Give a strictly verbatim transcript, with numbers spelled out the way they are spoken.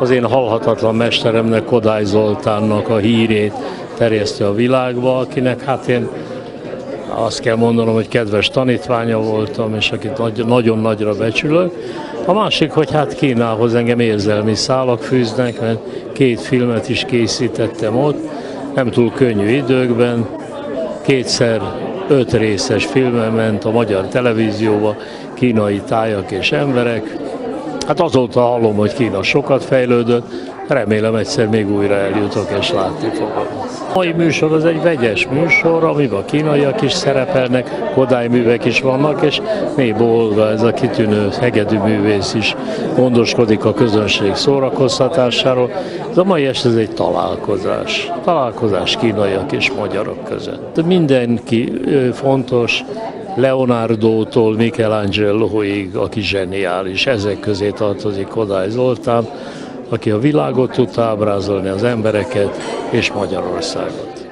Az én halhatatlan mesteremnek, Kodály Zoltánnak a hírét terjeszti a világba, akinek hát én azt kell mondanom, hogy kedves tanítványa voltam, és akit nagy, nagyon nagyra becsülök. A másik, hogy hát Kínához engem érzelmi szálak fűznek, mert két filmet is készítettem ott, nem túl könnyű időkben, kétszer öt részes filmen ment a magyar televízióba, Kínai tájak és emberek. Hát azóta hallom, hogy Kína sokat fejlődött, remélem egyszer még újra eljutok és látni fogom. A mai műsor az egy vegyes műsor, amiben a kínaiak is szerepelnek, Kodály művek is vannak, és Mébo Olga, ez a kitűnő hegedűművész is gondoskodik a közönség szórakoztatásáról. Ez a mai este ez egy találkozás. Találkozás kínaiak és magyarok között. Mindenki fontos, Leonardótól Michelangeloig, aki zseniális. Ezek közé tartozik Kodály Zoltán, aki a világot tudta ábrázolni, az embereket és Magyarországot.